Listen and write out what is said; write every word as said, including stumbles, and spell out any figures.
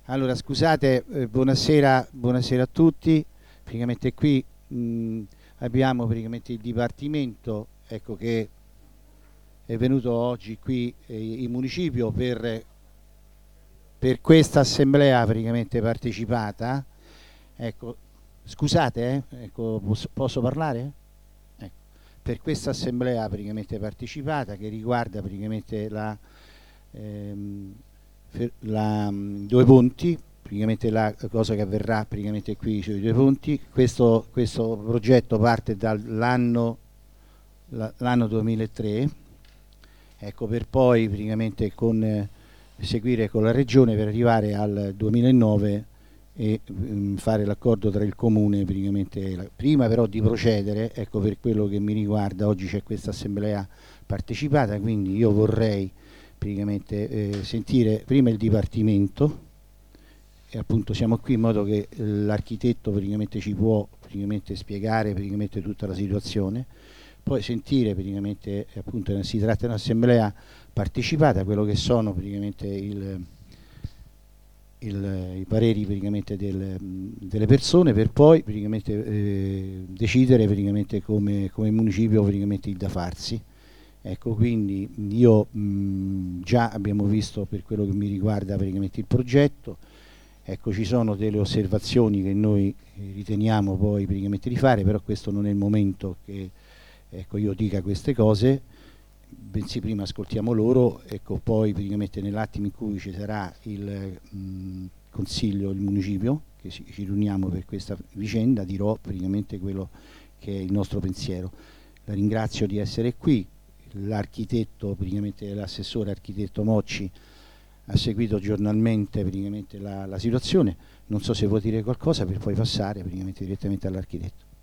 Allora, scusate, eh, buonasera, buonasera a tutti. Praticamente qui mh, abbiamo praticamente il Dipartimento, ecco, che è venuto oggi qui eh, in municipio per, per questa assemblea praticamente partecipata. Ecco, scusate, eh, ecco, posso, posso parlare? Ecco, per questa assemblea praticamente partecipata che riguarda praticamente la, ehm, fer- la, mh, due punti, praticamente la cosa che avverrà praticamente qui sui due punti. Questo, questo progetto parte dall'anno la- l'anno duemilatré, ecco, per poi praticamente con, eh, seguire con la regione per arrivare al duemilanove e mm, fare l'accordo tra il comune praticamente la- prima però di procedere, ecco, per quello che mi riguarda oggi c'è questa assemblea partecipata, quindi io vorrei praticamente eh, sentire prima il Dipartimento e appunto siamo qui in modo che eh, l'architetto praticamente ci può praticamente spiegare praticamente tutta la situazione, poi sentire praticamente eh, appunto si tratta di un'assemblea partecipata, quello che sono praticamente il, il, i pareri praticamente del, delle persone per poi praticamente eh, decidere praticamente come, come municipio praticamente il da farsi. Ecco, quindi io mh, già abbiamo visto per quello che mi riguarda praticamente il progetto, ecco ci sono delle osservazioni che noi eh, riteniamo poi praticamente di fare, però questo non è il momento che ecco, io dica queste cose, bensì prima ascoltiamo loro, ecco, poi praticamente nell'attimo in cui ci sarà il mh, consiglio, il municipio, che ci, ci riuniamo per questa vicenda, dirò praticamente quello che è il nostro pensiero. La ringrazio di essere qui, l'architetto, praticamente l'assessore architetto Mocci ha seguito giornalmente praticamente la, la situazione, non so se vuoi dire qualcosa per poi passare praticamente direttamente all'architetto.